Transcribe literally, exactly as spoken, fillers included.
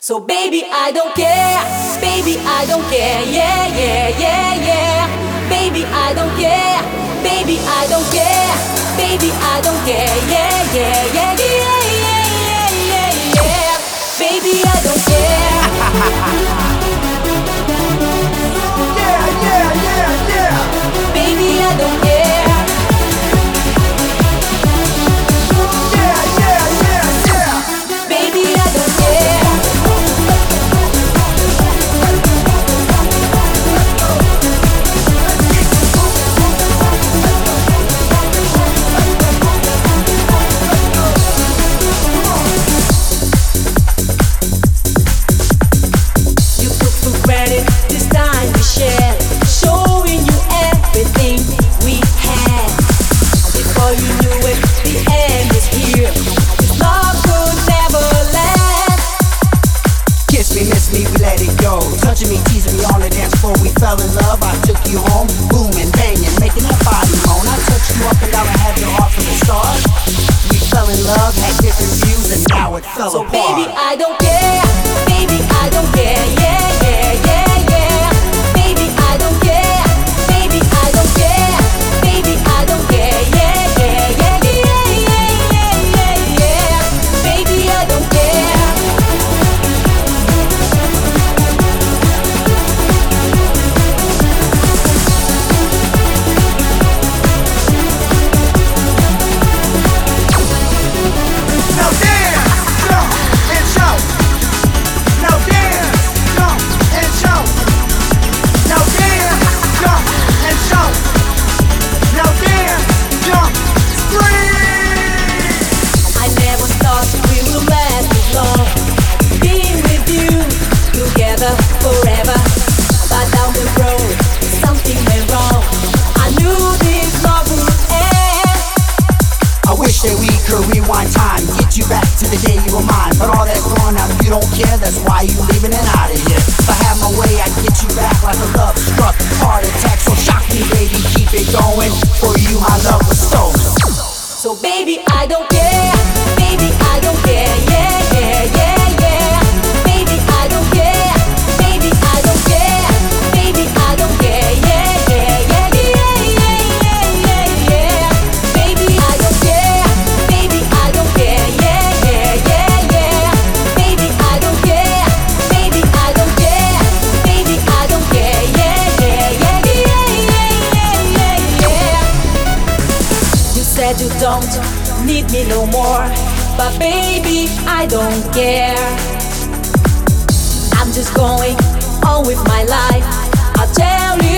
So baby, I don't care, baby, I don't care, yeah, yeah, yeah, yeah. Baby, I don't care, baby, I don't care, baby, I don't care, yeah, yeah, yeah, yeah, yeah, yeah, yeah, yeah. Baby, I don't care. Yeah, yeah, yeah, yeah. Baby, I don't care. Yeah, yeah, yeah, yeah. Baby, I don't care. You took for granted this time we shared, showing you everything we had. Before you knew it, the end was here. This love could never last. Kiss me, miss me, we let it go. Touching me, teasing me on the dance floor. We fell in love, I took you home. Booming, banging, making that body moan. I touched you up and down, I had your heart from the start. We fell in love, had different views, and now it fell So apart. baby, I don't care. Baby, I don't care. Yeah, yeah, yeah, yeah. Baby, I don't care. Baby, I don't care. Baby, I don't care. Yeah, yeah, yeah, yeah, yeah, yeah, yeah, yeah. Baby, I don't care. Now dance, jump, and shout. Now dance, jump, and shout. Now dance, jump, and shout. Now dance, jump, scream. I never thought we would last this long. Being with you, together forever. But down the road, something went wrong. I knew this love would end. I wish that we could rewind time, get you back to the day you were mine. But all that's gone now, you don't care, that's why you leaving and out of here. If I had my way, I'd get you back like a love struck heart attack. So shock me, baby, keep it going. For you, my love was stolen. So baby, I don't care. Baby, I don't care. Yeah, yeah, yeah, yeah. Baby, I don't care. Baby, I don't care. Baby, I don't care. Yeah, yeah, yeah, yeah, yeah, yeah, yeah, yeah. Baby, I don't care. Baby, I don't care. Yeah, yeah, yeah, yeah. Baby, I don't care. Baby, I don't care. Baby, I don't care. Yeah, yeah, yeah, yeah, yeah, yeah, yeah. You said you don't need me no more, but baby, I don't care. I'm just going on with my life. I'll tell you